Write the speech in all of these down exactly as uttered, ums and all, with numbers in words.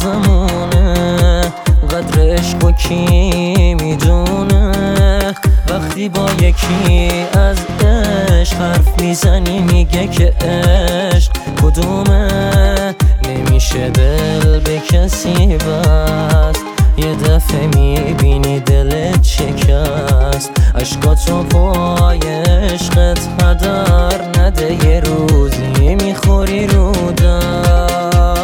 روزمونه قدر عشق و کی میدونه وقتی با یکی از عشق حرف میزنی میگه که عشق کدومه نمیشه دل به کسی بست یه دفعه میبینی دلت شکست عشقاتو پای عشقت هدر نده یه روزی میخوری رو در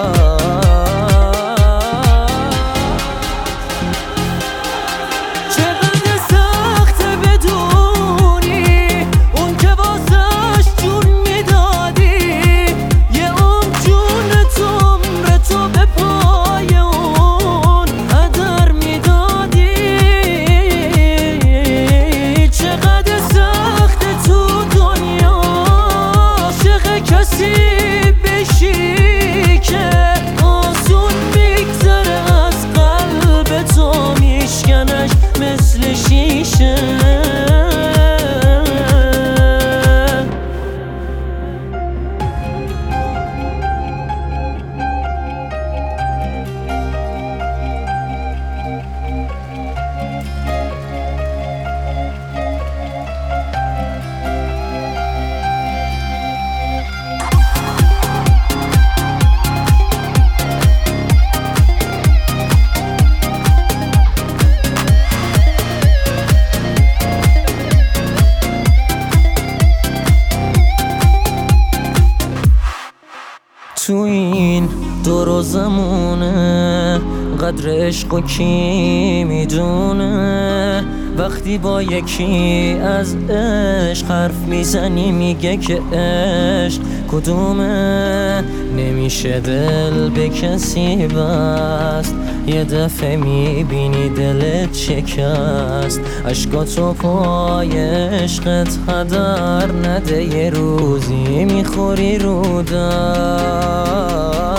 مثل شیشه تو این دور و زمونه قدر عشق و کی میدونه وقتی با یکی از عشق حرف میزنی میگه که عشق کدومه نمیشه دل به کسی بست یه دفعه میبینی دلت شکست عشقاتو پای عشقت هدر نده یه روزی میخوری رو در